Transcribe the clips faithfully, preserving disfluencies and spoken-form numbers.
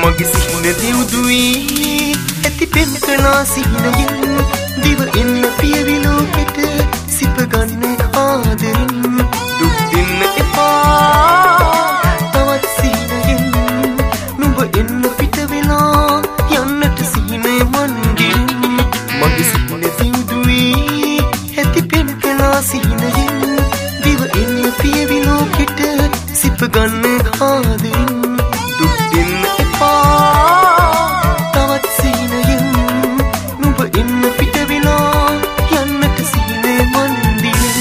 මගේ සිහින දියුදුවේ ඇති පෙම් කළා සිහිනයෙන් දිව එන්න පියවි ලෝකෙට සිප ගන්න ආදරෙන් දුක් දෙන්න එපා තවත් සිහිනයෙන් නුඹ එන්න පිට වෙලා යන්නට සිහිනේ මන්දිරෙන් මගේ සිහින දියුදුවේ ඇති පෙම් කළා සිහිනයෙන් දිව එන්න පියවි ලෝකෙට සිප ගන්න ආදරෙන් දුක් දෙන්න තවත් සිහිනයෙන් නුඹ එන්න පිට වෙලා යන්නට සිහිනේ මන්දිරෙන්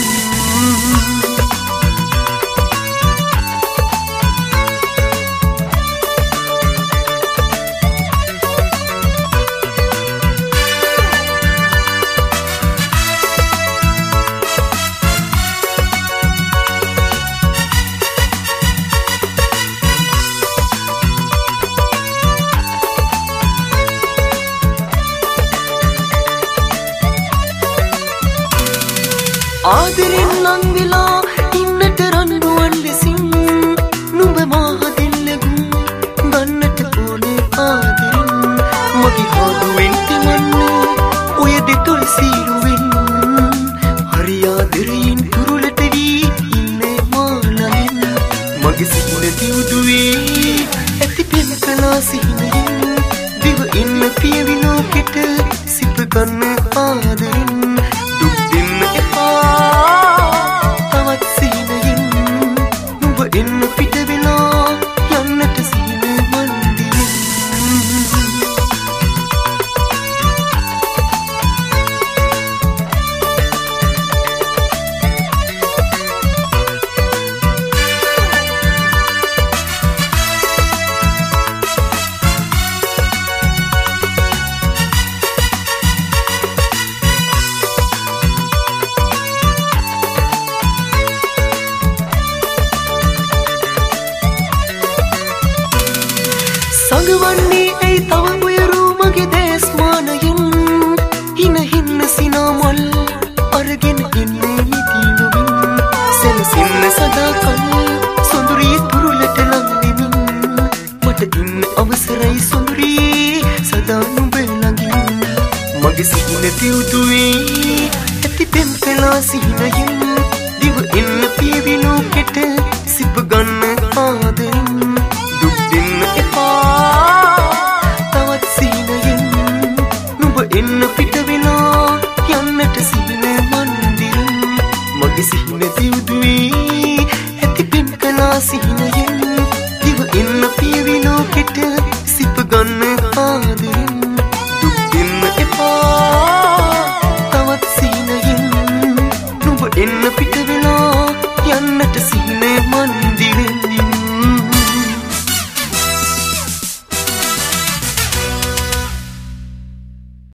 ආදරෙන් ලං වෙලා ඉන්නට රන්රුවන් ලෙසින් නුඹ මාහ දෙල්ලගුම් ගන්නට ඕනේ ආදරෙන් මගේ හාදුවෙන් තිමන්න ඔය දෙතොල් සීරුවෙන් හරි ආදරයෙන් තුරුලට වී ඉන්නේ මාළමින් මගේ සිහින දියුදුවේ ඇති පෙම් කළා සිහිනයෙන් දිව එන්න පියවි ලෝකෙට සිප ගන්න ආදරෙන් දුක් දෙන්න තවත් සිහිනයෙන් නුඹ එන්න පිට වෙලා යන්නට සිහිනේ මන්දිරෙන් සංගවන්නේ ඇයි තව උයරු මගේ දේස්මානයෙන් හින හින්න සිනාමල් අරගෙන ඉන්නේ නිතිලොවින් සැලසින්න සදාකල් සොඳුරිය තුරුලට ලංවෙමින් මට ඉන්න අවසරයි සොඳුරියේ සදා නුඹ ළඟින් මගේ සිහින දියුදුවේ ඇති පෙම් කළා සිහිනයෙන් දිව එන්න පියවි ලෝකෙට සිප ගන්න ආදරෙන් දුක් දෙන්න එපා තවත් සිහිනයෙන් නුඹ එන්න පිට වෙලා යන්නට සිහිනේ මන්දිරෙන් මගේ සිහින දියුදුවේ ඇති පෙම් කළා සිහිනයෙන් දිව එන්න පියවි ලෝකෙට සිප ගන්න ආදරෙන් දුක් දෙන්න එපා තවත් සිහිනයෙන් නුඹ එන්න පිට